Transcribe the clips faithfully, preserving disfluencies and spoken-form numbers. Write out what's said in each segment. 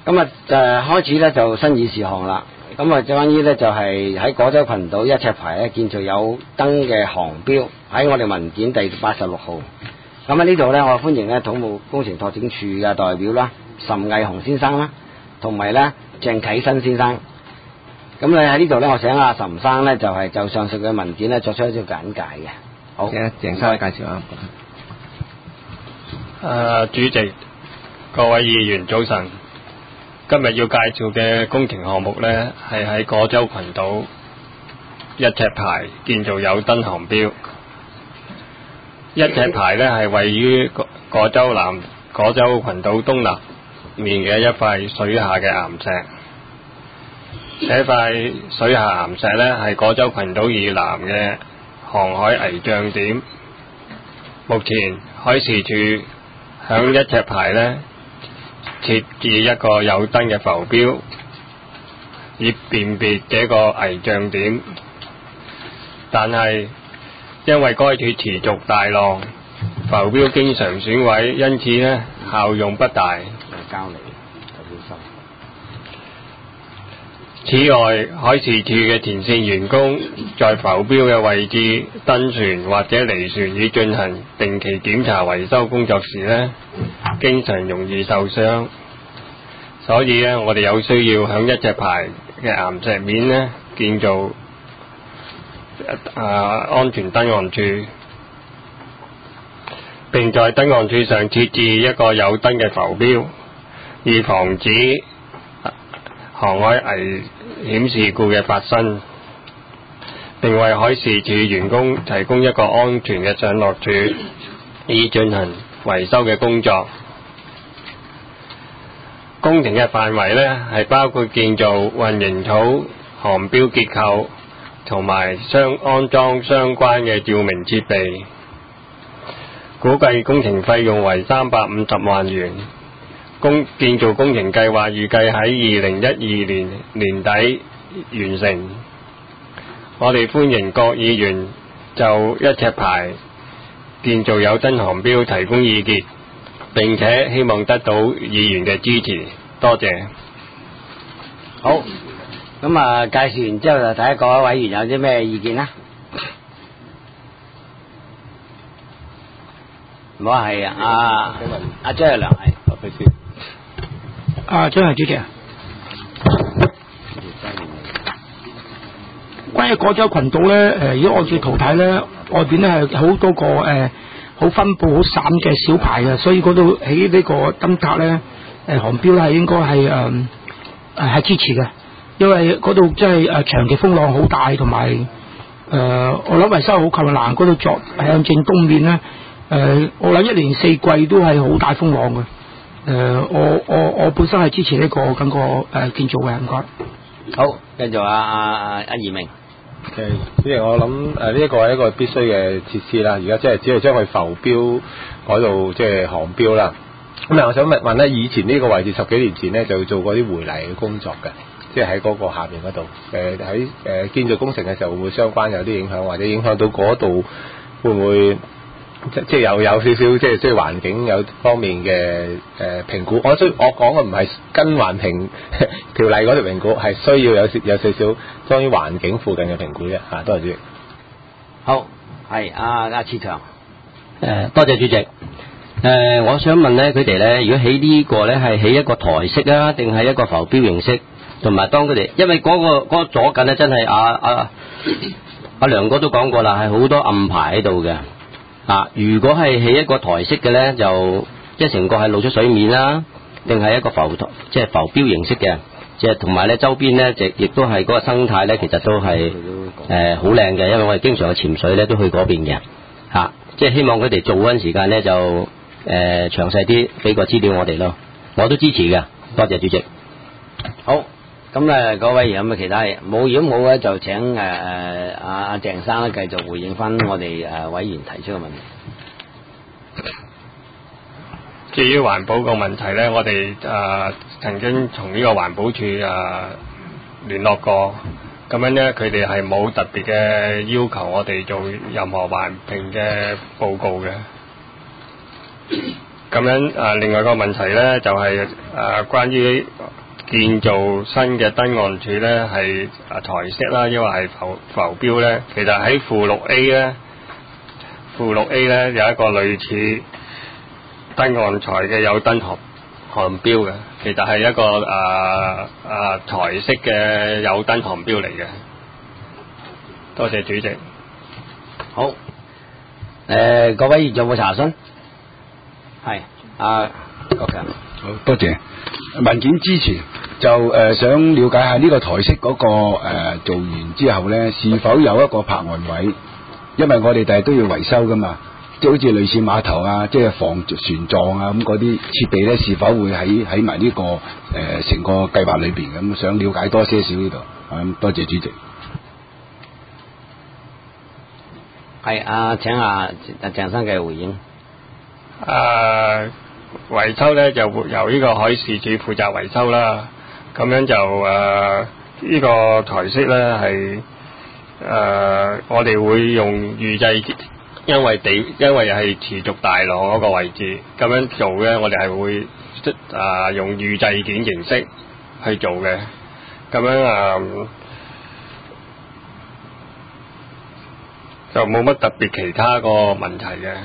咁啊就開始咧就新議事項啦。咁啊，關於咧就係喺果洲群島一尺牌咧建造有燈嘅航標，喺我哋文件第八十六號。咁喺呢度咧，我歡迎咧土木工程拓展處嘅代表啦，岑毅雄先生啦，同埋咧鄭啟新先生。咁你喺呢度咧，我請阿岑生咧就係就上述嘅文件咧作出一啲簡介嘅。好， 鄭鄭生介紹下。 誒，主席、各位議員早晨。今日要介紹嘅工程項目呢，係喺果洲群島一尺牌建造有燈航標。一尺牌呢，係位於果洲南果洲群島東南面嘅一塊水下嘅岩石。呢塊水下岩石呢，係果洲群島以南嘅航海危障點。目前海事處響一尺牌呢，設置一個有燈嘅浮標，以辨別這個危障點。但係因為該處持續大浪，浮標經常損毀，因此呢效用不大。 交你此外，海事處嘅前線員工在浮標嘅位置登船或者離船以進行定期檢查維修工作時呢，經常容易受傷，所以呢，我哋有需要響一尺牌嘅岩石面呢建造啊安全燈岸柱，並在燈岸柱上設置一個有燈嘅浮標，以防止航海危險事故嘅發生，並為海事處員工提供一個安全嘅上落處，以進行維修嘅工作。工程嘅範圍呢，係包括建造混凝土航標結構同埋相安裝相關嘅照明設備，估計工程費用為三百五十萬元。工建造工程計劃預計喺二零一二年年底完成。我哋歡迎各議員就一尺牌建造有燈航標提供意見，並且希望得到議員嘅支持。多謝。 好，咁啊介紹完之後就睇下各位委員有啲咩意見啦。唔好係啊，阿阿張日良係。 啊，張係主席啊。關於果洲群島咧，誒，如果按照圖睇咧，外邊咧係好多個誒，好分佈好散嘅小牌嘅，所以嗰度起呢個燈塔咧，誒，航標咧係應該係誒誒係支持嘅，因為嗰度即係誒長期風浪好大，同埋誒我諗維修好困難，嗰度作向正東面咧，誒、呃、我諗一年四季都係好大風浪嘅。誒、呃，我我我本身係支持呢、這個咁個誒建造嘅，唔該。 好，繼續啊啊啊阿移明。 誒，主席，我諗誒呢一個係一個必須嘅設施啦。而家即係只係將佢浮標改到即係航標啦。咁啊，我想問問咧，以前呢個位置十幾年前咧就做過啲回泥嘅工作嘅，即係喺嗰個下面嗰度。誒喺誒建造工程嘅時候會唔會相關有啲影響，或者影響到嗰度會唔會？即即係有有少少即係即係環境有方面嘅誒評估，我需我講嘅唔係跟環評條例嗰條評估，係需要有有少少關於環境附近嘅評估啫嚇。多謝主席。 好，係阿阿次強。 誒，多謝主席。誒、呃，我想問咧，佢哋咧，如果起呢個咧係起一個台式啊，定係一個浮標形式？同埋當佢哋，因為嗰、那個嗰、那個左近咧，真係阿阿阿梁哥都講過啦，係好多暗牌喺度嘅。啊！如果係起一個台式嘅咧，就即係成個係露出水面啦，定係一個浮即係浮標形式嘅，即係同埋咧周邊咧，亦亦都係嗰個生態咧，其實都係誒好靚嘅，因為我哋經常去潛水咧都去嗰邊嘅嚇、啊，即係希望佢哋做嗰陣時間咧就誒、呃、詳細啲俾個資料我哋咯，我都支持嘅，多謝主席。 好。咁咧，各位有冇其他嘢？冇，如果冇咧，就請誒誒阿阿鄭生咧繼續回應翻我哋誒、呃、委員提出嘅問題。 至於環保個問題咧，我哋誒、呃、曾經從呢個環保署誒、呃、聯絡過，咁樣咧佢哋係冇特別嘅要求我哋做任何環評嘅報告嘅。 咁樣誒、呃，另外一個問題咧就係、是、誒、呃、關於建造新嘅燈岸柱咧係誒台式啦，因為係浮浮標咧，其實喺附六 A 咧，附六 A 咧有一個類似燈岸材嘅有燈航航標嘅，其實係一個誒誒、呃呃、台式嘅有燈航標嚟嘅。多謝主席。 好。誒、呃，各位仲有冇查詢？係，阿郭強。 好多謝。文件之前就誒、呃、想了解下呢個台式嗰、那個誒、呃、做完之後咧，是否有一個泊岸位？因為我哋第日都要維修噶嘛，即係好似類似碼頭啊，即係防船撞啊咁嗰啲設備咧，是否會喺喺埋呢個誒成、呃、個計劃裏邊咁？想了解多些少呢度。咁多謝主席。 係啊，請阿阿鄭生嘅回應。 誒、呃、維修咧就會由呢個海事處負責維修啦。咁樣就誒呢、呃這個台式咧係誒我哋會用預製，因為地因為係持續大浪嗰個位置，咁樣做咧我哋係會誒、呃、用預製件形式去做嘅。咁樣啊。呃就冇乜特別其他個問題嘅。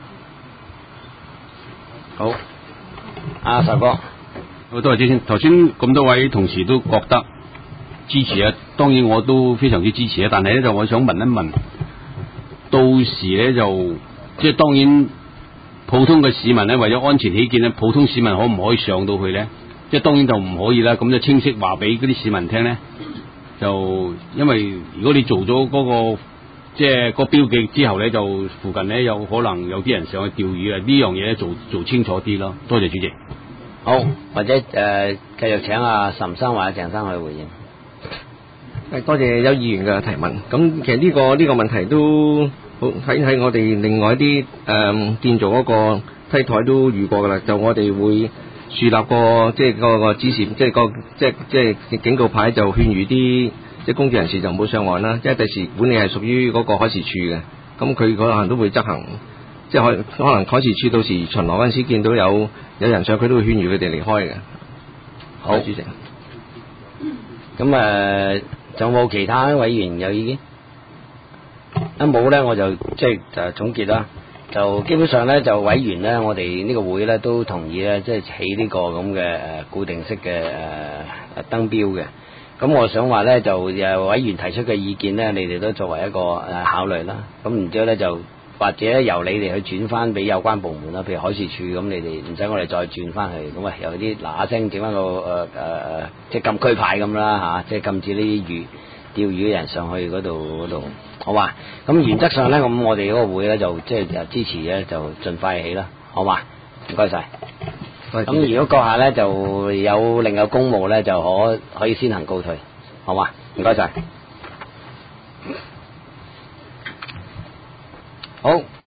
好，阿實哥， 好多謝先。頭先咁多位同事都覺得支持啊，當然我都非常之支持啊。但係咧就我想問一問，到時咧就即係當然普通嘅市民咧，為咗安全起見咧，普通市民可唔可以上到去咧？即係當然就唔可以啦。咁就清晰話俾嗰啲市民聽咧，就因為如果你做咗嗰個即係個標記之後咧，就附近咧有可能有啲人上去釣魚啊！呢樣嘢做做清楚啲咯。多謝主席。 好，或者誒、呃、繼續請阿岑生或者鄭生去回應。 誒，多謝邱議員嘅提問。咁其實呢、這個呢、這個問題都好喺喺我哋另外一啲誒、呃、建造嗰個梯台都遇過噶啦。就我哋會樹立個即係個個指示，即係個即係即係警告牌，就勸喻啲即係公眾人士就唔好上岸啦。因為第時管理係屬於嗰個海事處嘅，咁佢可能都會執行。即係可可能海事處到時巡邏嗰陣時見到有有人上，佢都會勸喻佢哋離開嘅。 好， 主席。 咁誒，仲有冇其他委員有意見？一冇咧，我就即係就總結啦。就基本上咧，就委員咧，我哋呢個會咧都同意咧，即係起呢個咁嘅誒固定式嘅誒燈標嘅。咁我想話咧，就誒委員提出嘅意見咧，你哋都作為一個誒考慮啦。咁然之後咧就。或者由你哋去轉翻俾有關部門啦，譬如海事處咁，你哋唔使我哋再轉翻去，咁啊有啲嗱嗱聲整翻個誒誒誒，即係禁區牌咁啦嚇，即係禁止呢啲魚釣魚嘅人上去嗰度嗰度，好嘛？咁原則上咧，咁我哋嗰個會咧就即係誒支持咧，就盡快起啦，好嘛？唔該晒。咁如果閣下咧就有另有公務咧，就可可以先行告退，好嘛？唔該晒。好。